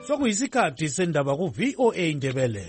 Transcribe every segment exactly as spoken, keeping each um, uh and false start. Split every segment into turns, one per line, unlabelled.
Sokuyisikhathi sendaba ku V O A Ndebele.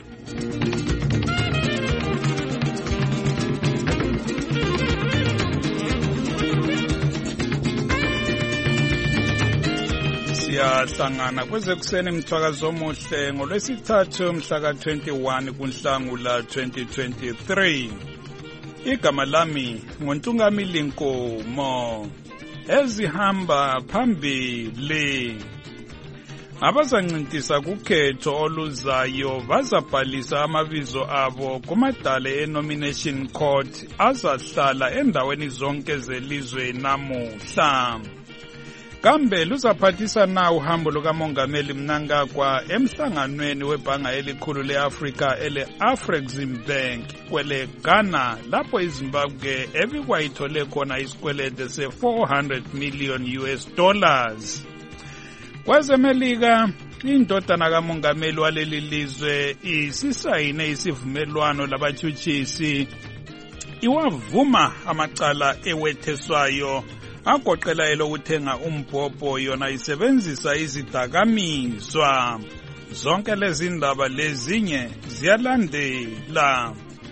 Siyahlangana kwezekuseni mthwakazo omuhle ngolwesithathu mhla ka twenty-one kuNhlangula twenty twenty-three. Igama lami nguNtungamili Nkomo. Ezihamba phambili. Abazancintisa kukhetho oluzayo bazabhalisa amabizo abo kumadale e-nomination court azahlala endaweni zonke zelizwe namuhla. Kambe luzaphathisa na uhambo lukamongameli Mnangagwa emhlanganweni webhanga elikhulu le-Afrika ele-Afreximbank kwele Ghana lapho iZimbabwe ebikwayithole khona isikwelede se four hundred million U S dollars. KwezeMelika indodana kamongameli waleli lizwe isisayine isivumelwano labatshutshisi iwavuma amacala ewetheswayo agoqela elokuthenga umbhobho yona isebenzisa izidakamizwa. Zonke lezi ndaba lezinye ziyalandela.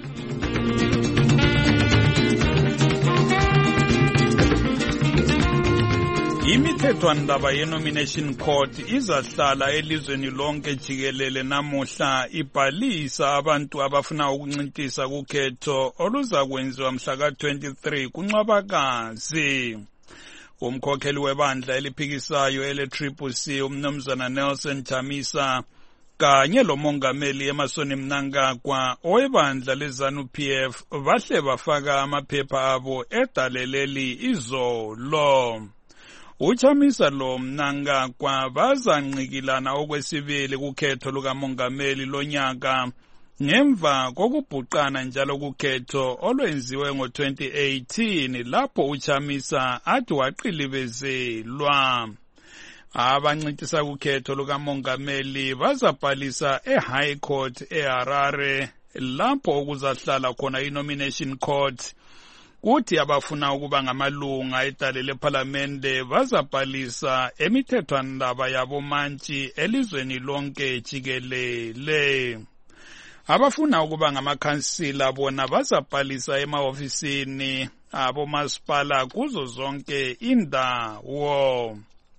Imithethwandaba ye-nomination court izahlala elizweni lonke jikelele namuhla ibhalisa abantu abafuna ukuncintisa kukhetho oluzakwenziwa mhla ka twenty-three kuNcwabakazi. Umkhokheli webandla eliphikisayo ele-Triple C umnumzana Nelson Chamisa kanye lomongameli Emmerson Mnangagwa owebandla leZANU P F bahle bafaka amaphepha abo edaleleli izolo. Uchamisa lo Mnangagwa bazanqikilana okwesibili kukhetho lukamongameli lonyaka ngemva kokubhuqana njalo kukhetho olwenziwe ngo twenty eighteen lapho uchamisa athi waqilibezelwa. Abancintisa kukhetho lukamongameli bazabhalisa eHigh Court eHarare lapho okuzahlala khona i-nomination court. Kuthi abafuna ukuba ngamalunga edale lePhalamende bazabhalisa emithethwandaba yabomantshi elizweni lonke jikelele. Abafuna ukuba ngamakhansila bona bazabhalisa emahofisini abomasipala kuzo zonke indawo.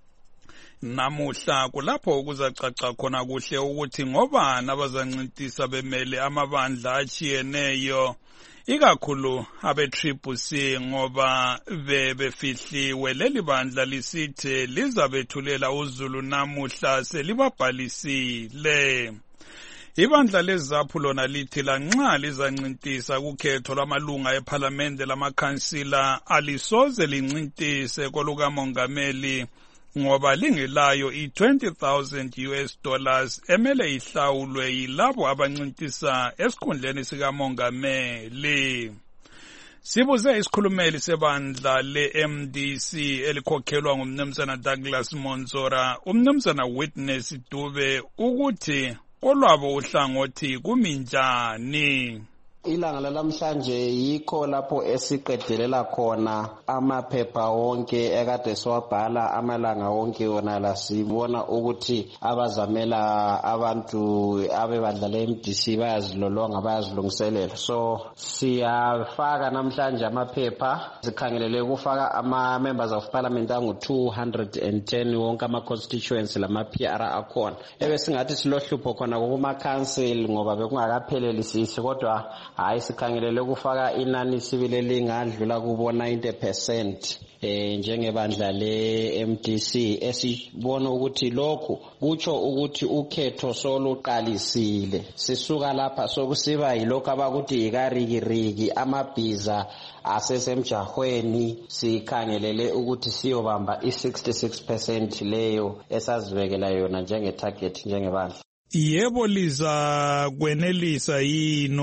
Namuhla kulapho kuzacaca khona kuhle ukuthi ngobani abazancintisa bemele amabandla achiyeneyo ikakhulu abe-Triple C ngoba bebefihliwe leli bandla lisithi lizabethulela uZulu namuhla selibabhalisile. Ibandla leZAPU lona lithi lanxa lizancintisa kukhetho lwamalunga ePhalamende lamakhansila alisoze lincintise kolukamongameli ngoba lingelayo i-twenty thousand U S dollars emele ihlawulwe yilabo abancintisa esikhundleni sikamongameli. Sibuze isikhulumeli sebandla le-M D C elikhokhelwa ngumnumzana Douglas Monzora umnumzana Witness Dube ukuthi kolwabo uhlangothi kuminjani.
Ilanga lalamhlanje yikho lapho esiqedelela khona amaphepha wonke ekade siwabhala amalanga wonke wona la sibona ukuthi abazamela abantu abebandla le-M D C bayazilolonga bayazilungiselela. So siyafaka namhlanje amaphepha sikhangelele ukufaka ama-members of parliament angu two hundred ten wonke ama-constituency lama-P R akhona. Ebe singathi silohlupho khona kuma-council ngoba bekungakapheleli sisi kodwa hayi sikhangelele ukufaka inani sibile lingadlula kubo ninety percent eh njengebandla le-M D C esibona ukuthi lokhu kutsho ukuthi ukhetho soluqalisile. Sisuka lapha sokusiba yilokho abakuthi ikarikiriki amabhiza asesemjahweni sikhangelele ukuthi siyobamba i-sixty-six percent leyo esazibekela yona njenge-target njengebandla.
Yebo liza kwenelisa yini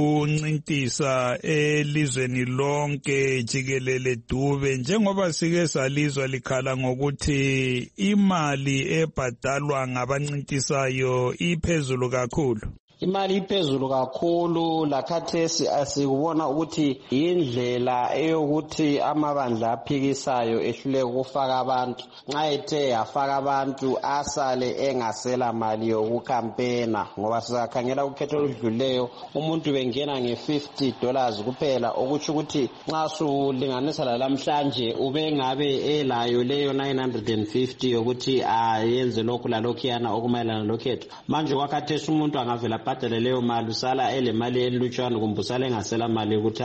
ukuncintisa elizweni lonke jikelele Dube njengoba sike salizwa likhala ngokuthi imali ebhadalwa ngabancintisayo iphezulu kakhulu?
imali iphezulu kakhulu lakhathesi asikubona ukuthi indlela eyokuthi amabandla aphikisayo ehluleke ukufaka abantu nxa ethe yafaka abantu asale engasela mali yokukampena ngoba sizakhangela ukhetho oludluleyo umuntu bengena nge-fifty dollars kuphela okutsho ukuthi nxa sulinganisa lalamhlanje ubengabe elayo leyo nine hundred fifty yokuthi ayenze lokhu lalokhuyana okumayelana lokhetho manje kwakhathesi umuntu angavela abhadale leyo mali usala elemali elutshwana kumbe usala engasela mali ukuthi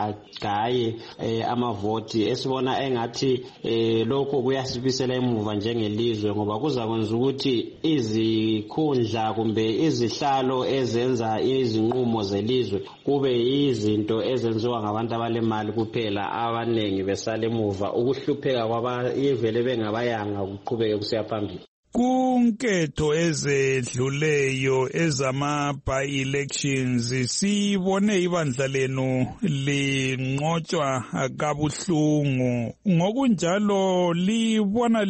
agaye amavoti esibona engathi lokho kuyasibisela emuva njengelizwe ngoba kuzakwenza ukuthi izikhundla kumbe izihlalo ezenza izinqumo zelizwe kube izinto ezenziwa ngabantu abalemali kuphela abanengi besala emuva ukuhlupheka kwabayivele bengabayanga kuqhubeke kusiya phambili.
Kunketho ezedluleyo ezama by-elections sibone ibandla lenu linqotshwa kabuhlungu ngokunjalo libona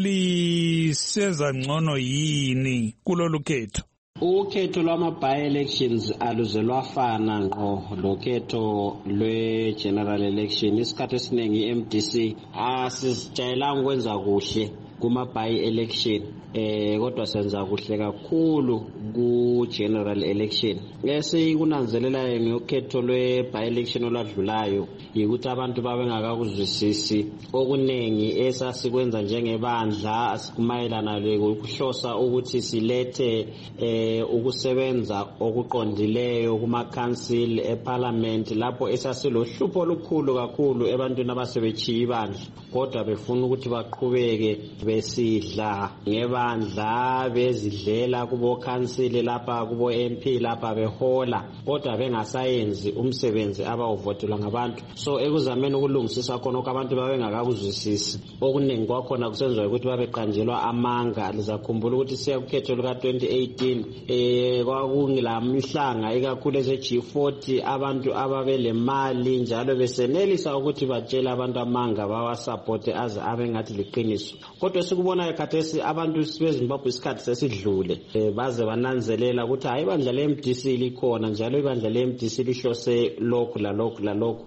liseza ngcono yini kulolu khetho?
Ukhetho lwama by-elections aluze lwafana ngqo lokhetho lwe-general election isikhathi esiningi i-M D C asizijayelanga ukwenza kuhle kuma by-election eh kodwa senza kuhle kakhulu ku general election esikunanzelelayo ngokhetho lwe by-election olwadlulayo yikuthi abantu babengakakuzwisisi okunengi esasikwenza njengebandla asikumayelana lokuhlosa ukuthi silethe eh ukusebenza okuqondileyo kuma council eparliament lapho esasilohlupho olukhulu kakhulu ebantwini abasebechiya ibandla kodwa befuna ukuthi baqhubeke besidla ngebandla bezidlela kubo council lapha kubo M P lapha behola kodwa bengasayenzi umsebenzi abawuvotelwa ngabantu so ekuzameni ukulungisisa khona abantu babengakakuzwisisi okuningi kwakhona kusenziwa ukuthi babeqanjelwa amanga lizakhumbula ukuthi siya kukhetho luka twenty eighteen eh kwakungilamhlanga ikakhulu eze G forty abantu ababele mali njalo besenelisa ukuthi batshela abantu amanga bawasupport aze abengathi liqiniso kodwa sikubona ekhathesi abantu beZimbabwe isikhathi sesidlule baze bananzelela ukuthi hayi ibandla le-M D C likhona njalo ibandla le-M D C lihlose lokhu la lokhu la lokhu.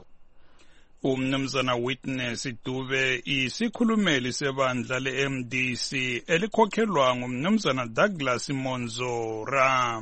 Umnumzana Witness Dube isikhulumeli sebandla le-M D C elikhokhelwa ngumnumzana Douglas Monzora.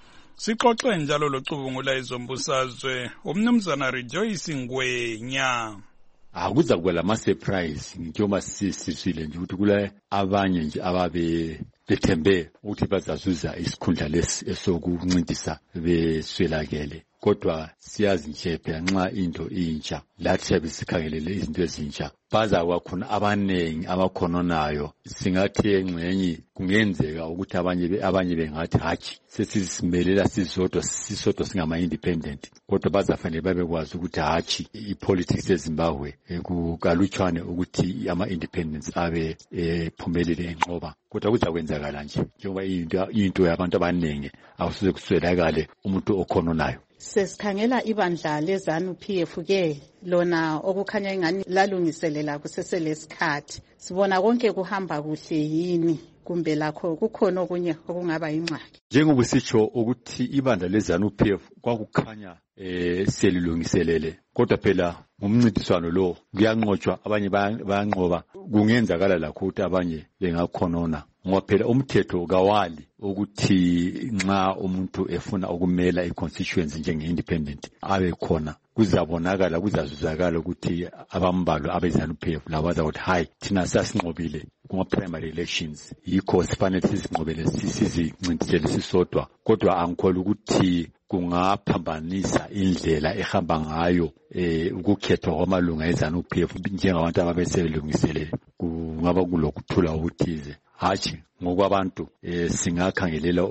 Sixoxe njalo locubungula izombusazwe umnumzana Rejoice Ngwenya.
Akuza kuba lama surprise njengoba sisizile nje ukuthi kula abanye nje ababe bethembe ukuthi bazazuza isikhundla lesi esokuncindisa beswelakele kodwa siyazi nje phela nxa into intsha lathi siyabe sikhangelele izinto ezintsha baza kwakhona abanengi abakhononayo singathi engxenye kungenzeka ukuthi abanye abanye bengathi hathi sesisimelela sisodwa sisodwa singama independent kodwa bazafanele babekwazi ukuthi hathi ipolitics eZimbabwe kukalutshwane ukuthi ama independence abe ephumelele enqoba kodwa kuzakwenzakala nje njengoba into into yabantu abanengi awusuze kuswelakale umuntu okhononayo.
Sesikhangela ibandla leZANU P F ke lona okukhanya ingani lalungiselela kuseselesikhathi sibona konke kuhamba kuhle yini kumbe lakho kukhona okunye okungaba ingxaki
njengoba sitsho ukuthi ibandla leZANU P F kwakukhanya eh selilungiselele kodwa phela ngomncintiswano lo kuyanqotshwa abanye bayanqoba kungenzakala lakho ukuthi abanye bengakhonona ngoba phela umthetho kawali ukuthi nxa umuntu efuna ukumela iconstituency njenge independent abe khona kuzabonakala kuzazuzakala ukuthi abambalo abeZANU P F laba bazakuthi hayi thina sasinqobile kuma primary elections yikho sifanele sizinqobele sizincindisele sisodwa kodwa angikholwa ukuthi kungaphambanisa indlela ehamba ngayo eh ukukhethwa kwamalunga eZANU P F njengabantu ababeselungiselele kungaba kulokuthula okuthize hathi ngokwabantu eh singakhangelela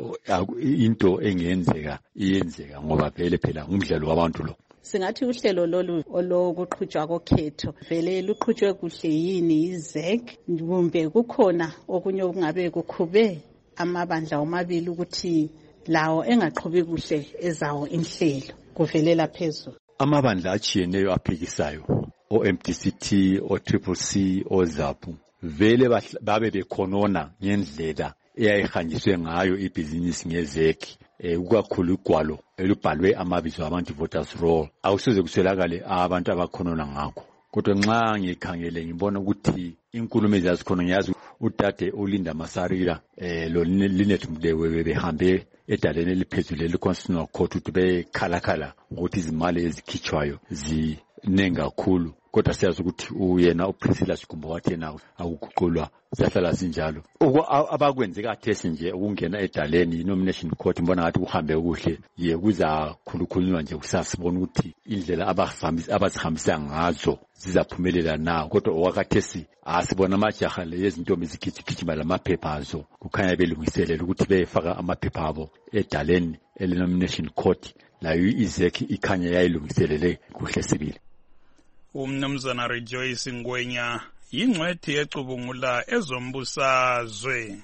into engenzeka iyenzeka ngoba vele phela ngumdlalo wabantu lo.
Singathi uhlelo lolu olokuqhutshwa kokhetho vele luqhutshwe kuhle yini iZ E C kumbe kukhona okunye okungabe kukhube amabandla omabili ukuthi lawo engaqhubi kuhle ezawo inhlelo kuvelela phezulu?
Amabandla achiyeneyo aphikisayo o M D C T o Triple C o ZAPU vele babe bekhonona ngendlela eyayihanjiswe ngayo ibhizinisi ngeZ E C eh ukakhulu igwalo elubhalwe amabizo abantu voters roll awusoze kuswelakale abantu abakhonona ngakho kodwa nxa ngikhangele ngibona ukuthi inkulumo ezazikhona ngiyazi udade uLinda Masarira eh lo Linet Mdewe behambe edaleni eliphezulu leConstitutional Court ukuthi bekhalakhala ukuthi izimali ezikhitshwayo zinenga kakhulu kodwa siyazi ukuthi uyena uPriscilla Sikumba wathi yena akuguqulwa siyahlala sinjalo abakwenze kathesi nje ukungena edaleni i-nomination court mbona ngathi kuhambe kuhle ye kuza khulukhulunywa nje kusasibona ukuthi indlela abazihambisa ngazo zizaphumelela na kodwa okwakathesi asibona amajaha lezintombi zigijigijima lamaphepha azo kukhanya belungiselela ukuthi befaka amaphepha abo edaleni ele-nomination court layo izeki ikhanya yayilungiselele kuhle sibili.
Umnumzana Rejoice Ngwenya yingcwethi ecubungula ezombusazwe.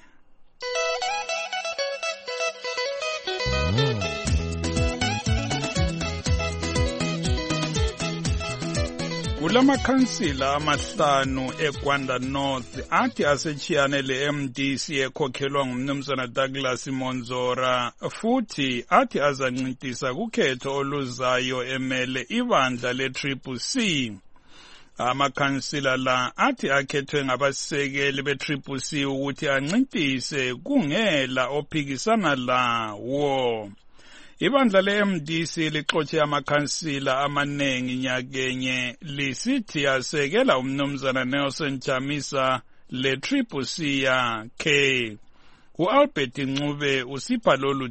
Kulamakhansila amahlanu eGwanda North athi asechiyane le-M D C ekhokhelwa ngumnumzana Douglas Monzora futhi athi azancintisa kukhetho oluzayo emele ibandla le-Triple C. Amakhansila la athi akhethwe ngabasekeli be-Triple C ukuthi ancintise kungela ophikisana lawo. Ibandla le-M D C lixotshe amakhansila amanengi nyakenye lisithi asekela umnumzana Nelson Chamisa le-Triple C yakhe. U-Albert Ncube usipha lolu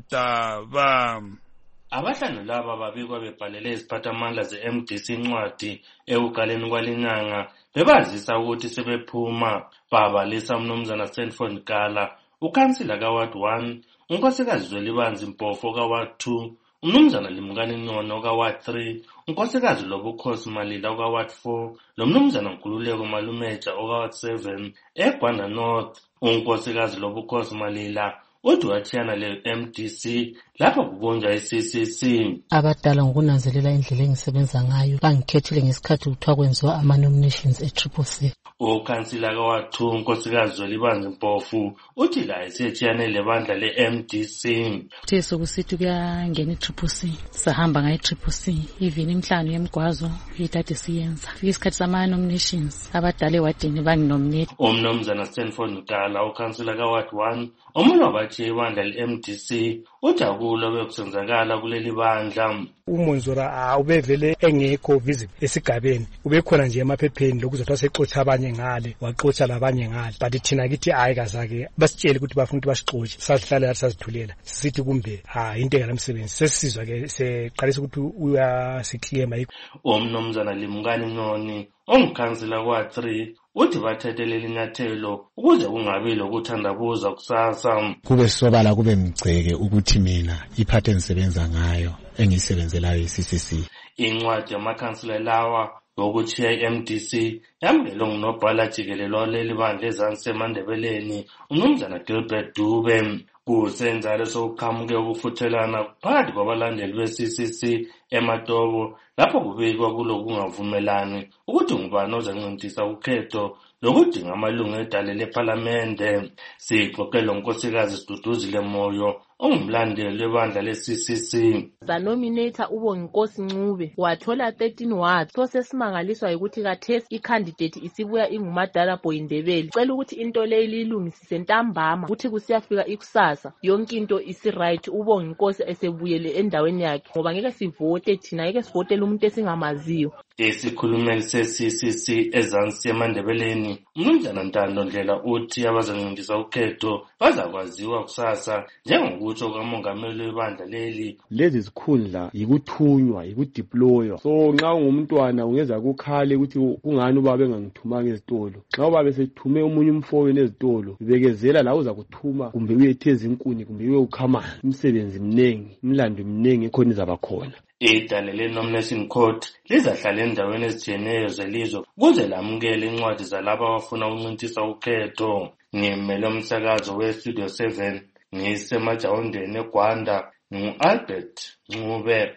daba.
Abahlanu laba babikwa bebhalele iziphathamandla ze-M D C incwadi ekuqaleni kwalinyanga bebazisa ukuthi sebephuma babalisa umnumzana Stanford Kala, ukhansila ka-Ward one, unkosikazi Zwelibanzi Mpofu ka-Ward two, umnumzana Limkani Nono ka-Ward three, unkosikazi Lobukhosi Malila ka-Ward four, lo mnumzana Nkululeko Malumeja ka-Ward seven. eGwanda North, unkosikazi Lobukhosi Malila uthi wathiyana le-M D C lapho kubunjwa i-C C C.
Abadala ngokunanzelela indlela engisebenza ngayo bangikhethile ngesikhathi kuthiwa kwenziwa ama-nominations e-Triple C.
Ukhansila ka-Ward two unkosikazi Zwelibanzi Mpofu uthi la isethiyane lebandla le-M D C.
Kuthe sokusithi kuyangena i-Triple C, sahamba ngayi-Triple C, even imhlanu yemgwazo yithathe siyenza. Fika isikhathi sama-nominations abadala ewadini banginominate.
Umnumzana Stanford Nkala, ukhansila ka-Ward one, omunye wabathi ibandla le-M D C uthi akulo bekusenzakala kuleli bandla.
uMonzora ubevele engekho visible esigabeni, ubekhona nje emaphepheni lokuzothiwa sexotsha abanye ngale waxotsha labanye ngale, but thina kithi hayi kazake basitshele ukuthi bafuna ukuthi basixotshe, sasihlala yathi sazithulela sithi kumbe ha into engalamsebenzi. Sesizwa ke seqalisa ukuthi uyasiklema.
Umnumzana Limkani Noni ongikhansila kwa three uthi bathethelela inyathelo ukuze kungabi lokuthandabuza kusasa.
Kube sobala kube mgceke ukuthi mina iphathe engisebenza ngayo engisebenzelayo i-C C C.
Incwadi yamakhansila lawa yokuchiya i-M D C yamukele ngunobhala jikelelo leli bandla ezansi eMandebeleni umnumzana Gilbert Dube. Kusenzalo sokuqhamuke ukufuthelana phakathi kwabalandeli be-C C C eMatobo lapho kubikwa kulokungavumelani ukuthi ngubani ozancintisa ukhetho lokudinga amalungu edale lephalamende. Sixoxele unkosikazi Siduduzile Moyo ongumlandeli webandla le-C C C.
Zanominator uBonginkosi Ncube wathola thirteen wards. So sesimangaliswa ukuthi kathesi i-candidate isibuya inguMadala Boyindebele. Cela ukuthi into le ilungisise ntambama ukuthi kusiyafika ikusasa yonke into isi right, uBonginkosi esebuyele endaweni yakhe ngoba ngeke sivote thina, ngeke sivotele umuntu esingamaziyo. Isikhulumeli se-C C C ezansi eMandebeleni umnumzana Ntando Ndlela uthi abazancindisa ukhetho bazakwaziwa kusasa njengokutsho kamongameli webandla leli.
Lezi zikhundla yikuthunywa yikudeploywa, so nxa ungumntwana ungeza kukhale ukuthi kungani ubaba engangithumanga ezitolo. Nxa ubaba sethume omunye umfowenu ezitolo bekezela la uza kuthuma kumbe uyetheza inkuni kumbe uyokhamana, umsebenzi mnengi, umlando mnengi ekhona izabakhona.
Idale le-nomination court lizahlala endaweni ezitshiyeneyo zelizwe kuze lamukele incwadi zalabo abafuna ukuncintisa ukhetho. Ngimele umsakazo we-Studio seven ngisemajawondeni eGwanda, ngu-Albert Ncube.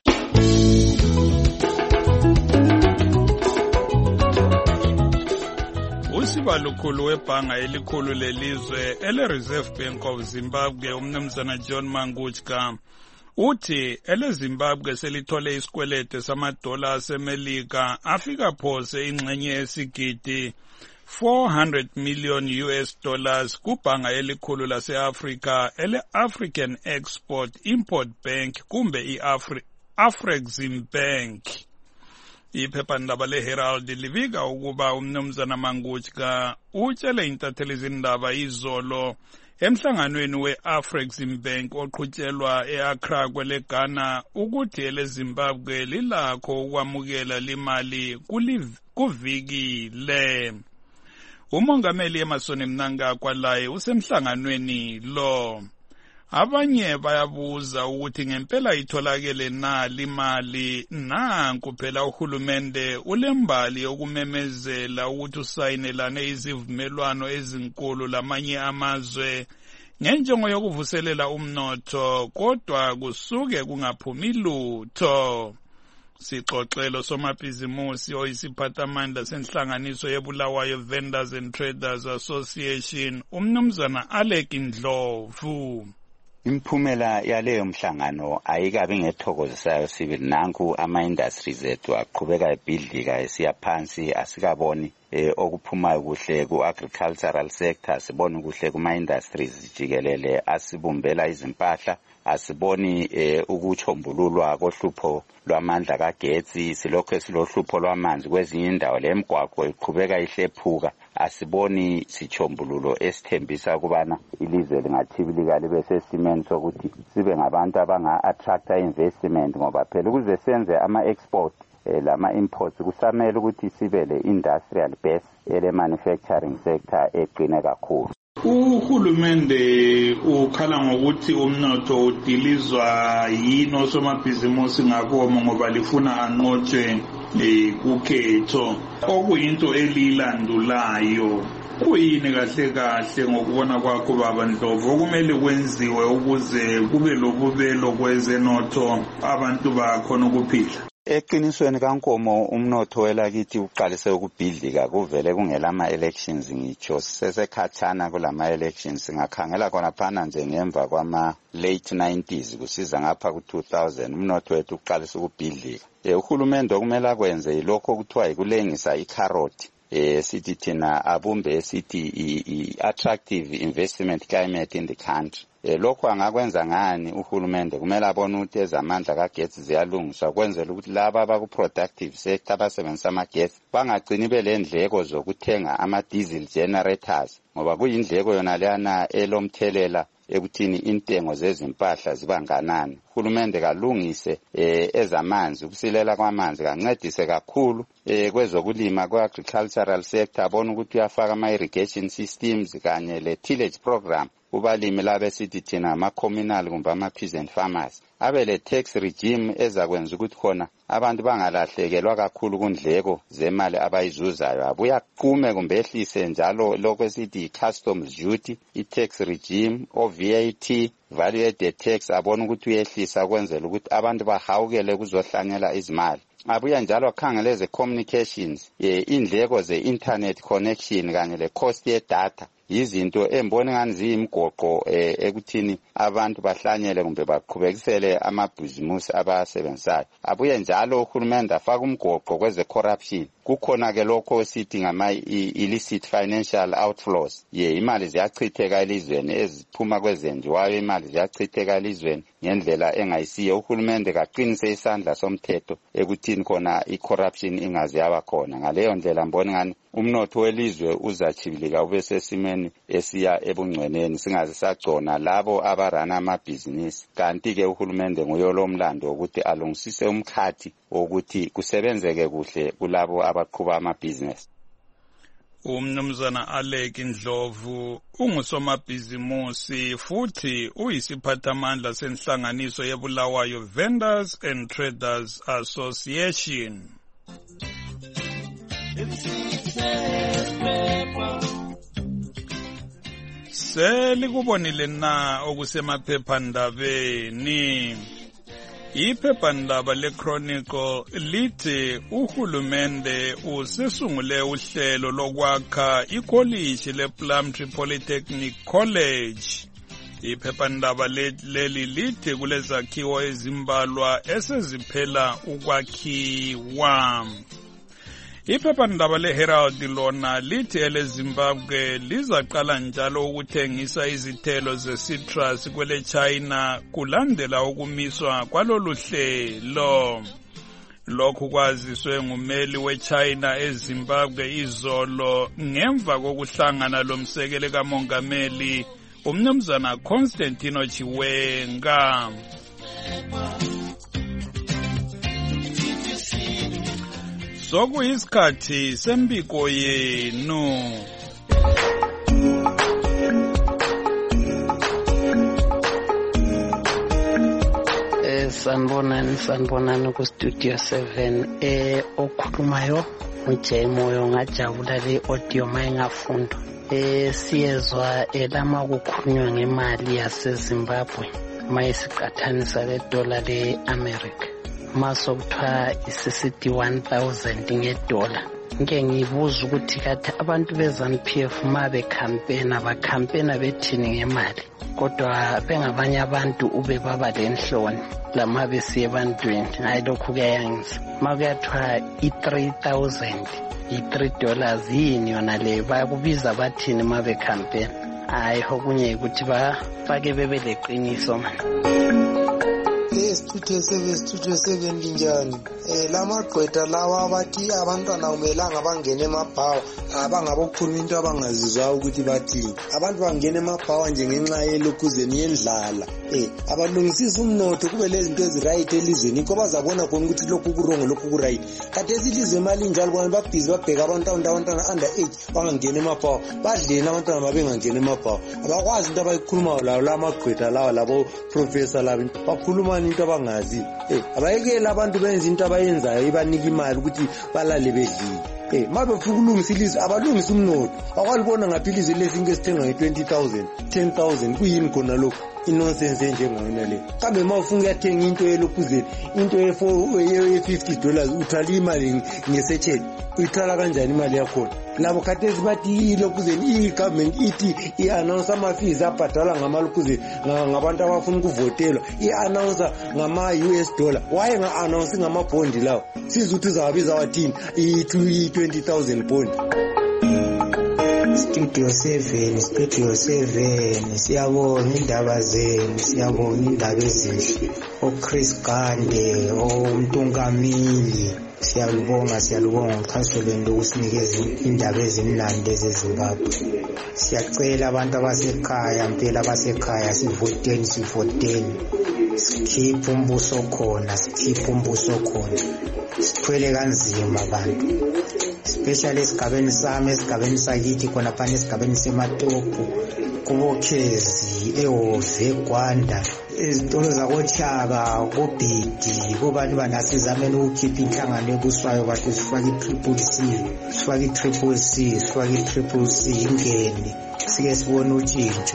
Usibalukhulu webhanga elikhulu lelizwe ele-Reserve Bank of Zimbabwe umnumzana John Manguchka uthi eleZimbabwe selithole isikwelede samadola asemelika afika phose ingxenye yesigidi four hundred million U S dollars kubhanga elikhulu lase-Afrika ele-African Export Import Bank kumbe i-Afrexim Bank. Iphephandaba le-Herald livika ukuba umnumzana Mangutshka utshele intatheli zindaba izolo emhlanganweni we-Afrexim Bank oqhutyelwa e-Accra kwele-Ghana ukuthi eleZimbabwe lilakho ukwamukela limali kuviki le. Umongameli Emmerson Mnangagwa laye usemhlanganweni lo. Abanye bayabuza ukuthi ngempela itholakele na limali nanku phela uhulumende ulembali yokumemezela ukuthi usayinelane izivumelwano ezinkulu lamanye amazwe ngenjongo yokuvuselela umnotho kodwa kusuke kungaphumi lutho. Sixoxelo somabhizimusi oyisiphathamandla senhlanganiso yeBulawayo Vendors and Traders Association umnumzana Alec Ndlovu.
Imphumela yaleyo mhlangano ayikabi ngethokozisayo sibili nanku ama-industries ethu aqhubeka ebhidlika esiya phansi asikaboni eh, okuphumayo kuhle ku-agricultural sector sibona kuhle kuma-industries jikelele asibumbela izimpahla asiboni eh, ukuchombululwa kohlupho lwamandla kagetsi silokho silohlupho lwamanzi kwezinye indawo lemgwaqo iqhubeka ihlephuka asiboni sichombululo esithembisa ukubana ilizwe lingathibilika libe sesimeni sokuthi sibe ngabantu abanga-attracta investment ngoba phela ukuze senze ama-export eh, lama-imports kusamele ukuthi sibe le-industrial base ele-manufacturing sector eqine kakhulu.
Uhulumende ukhala ngokuthi umnotho udilizwa yini osomabhizimusi ngakomo ngoba lifuna anqotshwe kukhetho okuyinto elilandulayo. Kuyini kahle kahle ngokubona kwakho baba Ndlovu okumele kwenziwe ukuze kube lobubelo kwezenotho abantu bakhona ukuphila?
Eqinisweni kankomo umnotho welakithi uqalise ukubhidlika kuvele kungelama elections ngitsho sesekhathana kulama elections singakhangela khona phana nje ngemva kwama late nineties kusiza ngapha ku two thousand umnotho wethu uqalise ukubhidlika. Eh uhulumende okumele akwenze ilokho kuthiwa ikulengisa icarrot eh sithi thina abumbe sithi i-attractive investment climate in the country. Eh lokho angakwenza ngani uhulumende kumele abone ukuthi ezamandla kagetsi ziyalungiswa kwenzela ukuthi laba abaku productive sector abasebenzisa amagetsi bangagcini belendleko zokuthenga ama diesel generators ngoba kuyindleko yona leyana elomthelela ekuthini intengo zezimpahla zibanganani. Uhulumende kalungise eh, ezamanzi ukusilela kwamanzi kancedise kakhulu eh, kwezokulima kwe-agricultural sector abone ukuthi uyafaka ama-irrigation systems kanye le-tillage program kubalimi labe sithi thina ama-communal kumbe ama-peasant farmers abe le-tax regime ezakwenza ukuthi khona abantu bangalahlekelwa kakhulu kundleko zemali abayizuzayo abuya qume kumbe ehlise njalo lokho esithi customs duty i-tax regime o-V A T value added tax abone ukuthi uyehlisa kwenzela ukuthi abantu bahawukele kuzohlanyela izimali. Abuya njalo akhangele ze communications indleko ze internet connection kanye le cost ye data yizinto embone ngani ziyimgoqo ekuthini abantu bahlanyele kumbe baqhubekisele amabhizimusi abasebenzayo. Abuye njalo uhulumende afaka umgoqo kweze corruption kukhona ke lokho sithi ngama illicit financial outflows ye imali ziyachitheka elizweni eziphuma kwezenjiwayo imali ziyachitheka elizweni ngendlela engayisiyo. Uhulumende kaqinise isandla somthetho ekuthini khona i-corruption ingazi yaba khona. Ngaleyo ndlela mbone ngani umnotho welizwe uzachibilika ube sesimeni esiya ebungcweneni singazi sagcona labo abarana amabhizinisi. Kanti ke uhulumende nguye lomlando ukuthi alungisise umkhathi ukuthi kusebenzeke kuhle kulabo abaqhuba amabhizinisi.
Umnumzana Alec Ndlovu ungusomabhizimusi futhi uyisiphathamandla senhlanganiso yeBulawayo Vendors and Traders Association. Selikubonile na okusemaphephandabeni. Iphephandaba le-Chronicle lithi uhulumende usesungule uhlelo lokwakha ikoliji le-Plumtree Polytechnic College. Iphephandaba leli lithi kulezakhiwo ezimbalwa eseziphela ukwakhiwa. Iphephandaba leHerald lona lithi eleZimbabwe lizaqala njalo ukuthengisa izithelo ze-citrus kwele China kulandela ukumiswa kwalolu hlelo. Lokhu kwaziswe ngumeli weChina eZimbabwe izolo ngemva kokuhlangana lomsekeli kamongameli umnumzana Constantino Chiwenga. Sokuyisikhathi sembiko yenu.
Sanibonani sanibonani ku studio seven eh okhulumayo uJayimoyo ngajabula le audio mayengafunda eh siyezwa elama kukhulunywa ngemali yaseZimbabwe mayisiqathanisa le dollar le America maso kuthiwa isisithi one thousand ngedola. Ngeke ngibuza ukuthi kathi abantu beZANU-P F ma becampaigna bacampaigna bethini ngemali kodwa bengabanye abantu ube baba lenhloni lama besiye ebantwini hayi lokhu kuyangisa makuyathiwa i-three thousand i-three dollars yini yona le bakubiza bathini ma becampaign hayi okunye ukuthi bafake bebeleqiniso man.
Studio seven studio seven linjani eh lamagqwetha lawa abathi abantwana umelanga bangene emabhawa abangabokhuluma into abangazizwa ukuthi bathini abantu bangene emabhawa nje ngenxa yelokhuzeni yendlala eh abalungisisa umnotho kube lezinto eziright elizweni ikho bazabona khona ukuthi lokhu kurongo lokhu kuright kade silizwe imali njalo bona babhizi babheka abantwana abantwana under age bangangena emabhawa badleni abantwana babengangena emabhawa abakwazi into abayikhulumayo lawo lamagqwetha lawa labo professor labo bakhuluma into abangazi eh abayekela abantu benza into abayenzayo ibanika imali ukuthi balale bedlile eh mabe ufuna ukulungisa ilizwe abalungisa umnotho akwalibona ngaphilizwe lesinke sithenga nge twenty thousand ten thousand kuyini khona lokho inonsense njengona le kambe mawufuna ukuyathenga into yelokhuzeni into ye fifty dollars uthatha imali ngesecheni uyithala kanjani imali yakho labo khathesi bathi ilokhuzeni i-government ithi i-announce ama-fees abhadalwa ngamalukhuzeni ngabantu abafuna ukuvotelwa i-announce ngama-U S dollar waye nga-announce ngamabhondi lawo siza ukuthi uzawabiza wathini i-twenty thousand bond.
Studio seven Studio seven siyabonga indaba zenu siyabonga indaba ezinhle oChris Gande oMntungamili siyalibonga siyalibonga uxhasolweni lokusinikeza indaba ezimnandi ezeZimbabwe. Siyacela abantu abasekhaya impela abasekhaya sivoteni sivoteni sikhiphe umbuso khona sikhiphe umbuso khona sithwele kanzima abantu especially esigabeni sami esigabeni sakithi khona phana esigabeni seMatopo kubokhezi eHove Gwanda ezitolo zakoChaka koBhidi kubantu banasizameni ukukhipha inhlangano ebuswayo bathi sifake i-triple C sifake i-triple C sifake i-triple C ingene sike sibone utshintsho.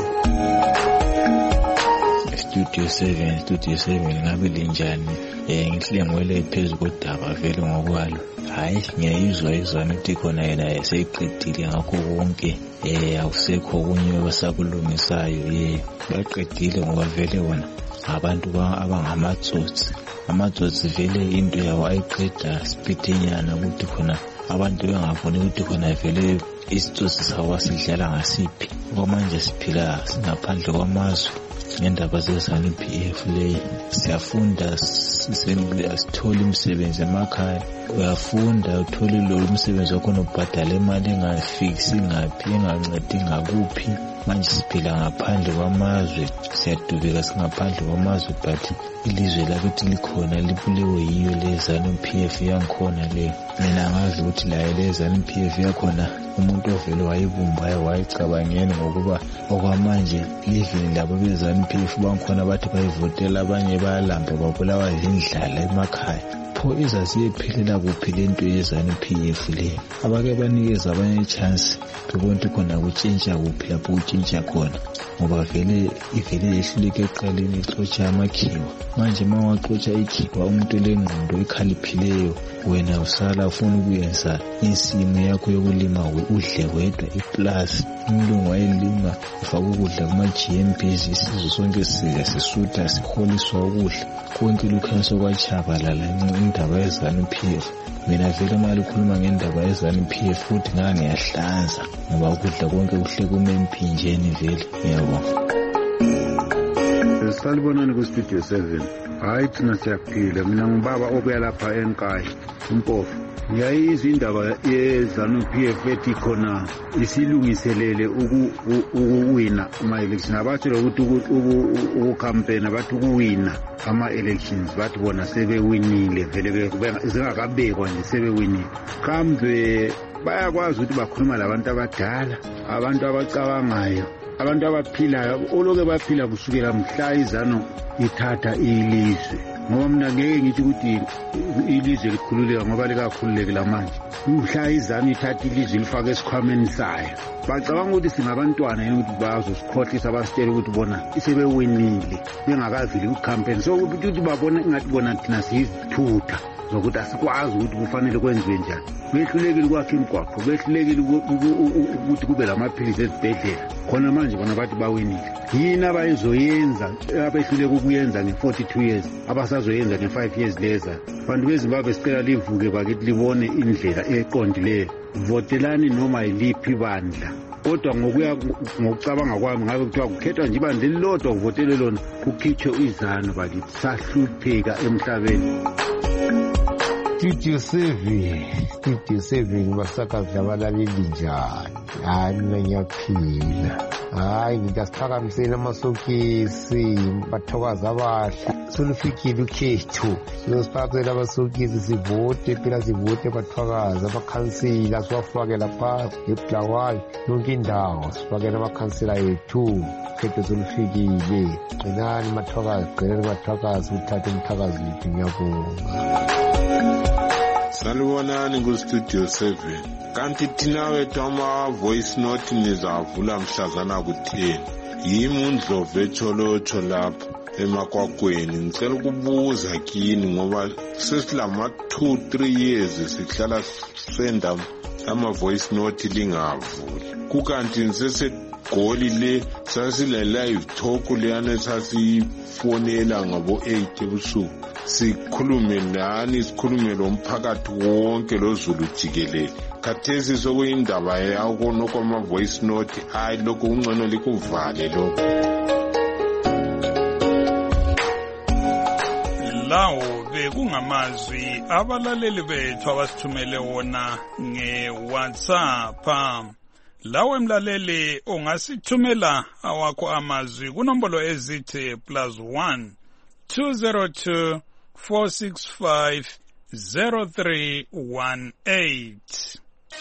Studio seven Studio seven ngabe linjani eh ngihlengwele phezulu kodaba vele ngokwalo hayi ngiyayizwa izwana ukuthi khona yena eseyiqedile ngakho konke eh akusekho kunye basakulungisayo eh baqedile ngoba vele wona abantu abangamatsotsi amatsotsi vele into yabo ayiqeda siphithenyana ukuthi khona abantu bengafuni ukuthi khona vele isitsotsi sawo sidlala ngasiphi kwamanje siphila singaphandle kwamazwe ngendaba zeZANU-P F le siyafunda sithole imisebenzi emakhaya uyafunda uthole lo umsebenzi wakhona ubhadala imali engafiksi ngaphi engancedi ngakuphi manje siphila ngaphandle kwamazwe siyadubeka singaphandle kwamazwe but ilizwe lakithi likhona libulewe yiyo le ZANU-P F yankhona le mina ngazi ukuthi la le ZANU-P F yakhona umuntu ovele wayibumbayo wayicabangeni ngokuba okwamanje livini labo beZANU-P F bankhona bathi bayivotela abanye bayalamba babulawa yindlala emakhaya pho izasiyephelela kuphi lento yeZANU-P F le abake banikeza abanye chance bebonke khona kutshintsha kuphi lapho itshintsha khona, ngoba vele ivele yehluleke eqaleni ixotsha amakhiwa. Manje ma waxotsha ikhiwa umuntu lengqondo ekhaliphileyo, wena usala ufuna ukuyenza insimo yakho yokulima udle wedwa iplus. Umlungu wayelima ufaka ukudla kuma-G M Bs, isizwe sonke sika sisutha siholiswa ukudla konke lukhanisa kwachabalala indaba ye-ZANU P F. Mina vele ma likhuluma ngendaba ye-ZANU P F futhi ngangiyahlanza ngoba ukudla konke kuhle kumemphinjeni vele. Ngiyabonga.
Salibonani ku-Studio seven. Hayi thina siyaphila. Mina ngubaba obuya lapha eNkayi uMpofu. Ngiyayizwa indaba ye-ZANU P F ethi khona isilungiselele ukuwina ama-election. Abatsho ukuthi ukukampena bathi ukuwina ama-elections, bathi bona sebewinile vele zingakabekwa nje sebewinile. Kambe bayakwazi ukuthi bakhuluma labantu abadala, abantu abacabangayo, abantu abaphilayo, oloke baphila kusukela mhla iZANU ithatha ilizwe. Ngoba mina ngeke ngithi ukuthi ilizwe likhululeka ngoba likakhululekela manje. Mhla iZANU ithatha ilizwe lifaka esikhwameni sayo, bacabanga ukuthi singabantwana yini ukuthi bazosikhohlisa basitshela ukuthi bona isebewinile bengakavili ku-campaign. So ukuthi babona ingathi bona thina siyizithutha zokuthi asikwazi ukuthi kufanele kwenziwe njani. Behlulekile ukwakha imigwaqo, behlulekile ukuthi kube lamaphilisi ezibhedlela. Khona manje bona bathi bawinile. Yini abayizoyenza abehluleka ukuyenza nge-forty-two years abasazoyenza nge-five years leza? Bantu beZimbabwe sicela livuke bakithi libone indlela eqondileyo. Votelani noma yiliphi ibandla, kodwa ngokuya ngokucabanga kwami ngabe kuthiwa kukhethwa nje ibandla elilodwa kuvotele lona kukhitshwe iZANU bakithi. Sahlupheka emhlabeni.
Studio seven, Studio seven basakazi abalaleli njani? Hayi mina ngiyaphila. Hayi ngiyasiphakamisela amasokisi, bathokaza abahle. Solufikile ukhetho. Siyosiphakela amasokisi sivote, phela sivote bathokaza amakhansila siwafakela phasi eBulawayo yonke indawo. Sifakela amakhansila ethu. Ukhetho solufikile. Gcinani mathokazi, gcinani mathokazi uthathe umthakazi wethu. Ngiyabonga.
Salibonani ku-Studio seven. Kanti thina wethu ama-voice note nizavula mhlazana kutheni. Yimi uNdlovu eTsholotsho lapha eMakwakweni. Ngicela ukubuza kini ngoba sesilama two three years sihlala senda ama-voice note lingavuli. Kukanti ngisesegoli le sasile live talk leyana sasifonela ngabo eight ebusuku. Sikhulume nani, sikhulume lomphakathi wonke loZulu jikelele. Khathesi sokuyindaba yakho nokwama voice note, hayi lokho ungcono likuvale lokho.
Lawo bekungamazwi abalaleli bethu abasithumele wona nge-WhatsApp. Lawe mlaleli ungasithumela awakho amazwi kunombolo ezithi plus one two zero two four six five zero three one eight.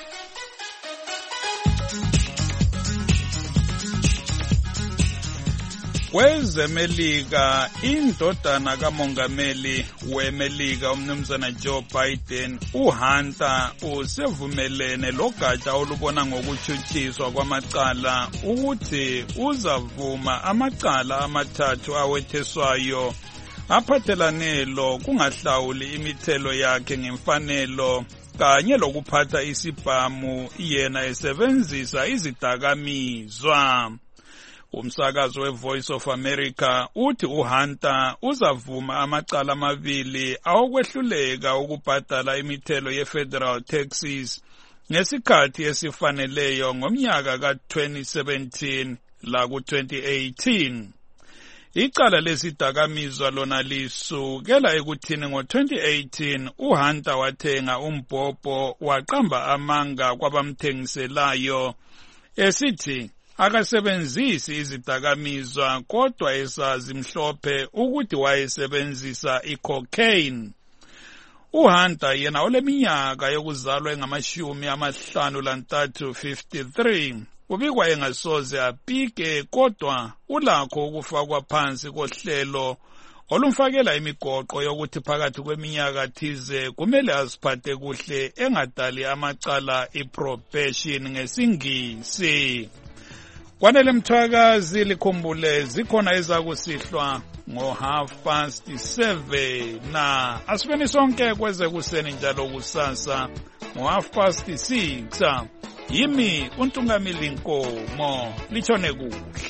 KwezeMelika, indodana kamongameli weMelika umnumzana Joe Biden, uHunter usevumelene logatsha olubona ngokuthuthizwa kwamacala ukuthi uzavuma amacala amathathu awetheswayo aphathelane lo kungahlawuli imithelo yakhe ngemfanelo kanye lokuphatha isibhamu yena esebenzisa izidakamizwa. Umsakazo weVoice of America uthi uHunter uzavuma amacala amabili awokwehluleka ukubhadala imithelo ye-federal taxes ngesikhathi esifaneleyo ngomnyaka ka-twenty seventeen la ku-twenty eighteen. Icala lesidakamizwa lona lisukela ekuthini ngo-twenty eighteen uHunter wathenga umbhobho waqamba amanga kwabamthengiselayo esithi akasebenzisi izidakamizwa kodwa esazi mhlophe ukuthi wayesebenzisa icocaine. uHunter yena oleminyaka yokuzalwa engamashumi amahlanu lantathu fifty-three ubikwa engasoze apike kodwa ulakho ukufakwa phansi kohlelo olumfakela imigoqo yokuthi phakathi kweminyaka thize kumele aziphathe kuhle engadali amacala iprobation ngesingisi. Kwanele Mthwakazi likhumbule zikhona ezakusihlwa ngo half past seven na asibeni sonke kweze kuseni njalo kusasa ngo half past six. Yimi uNtungamili Nkomo, lichone kuhle.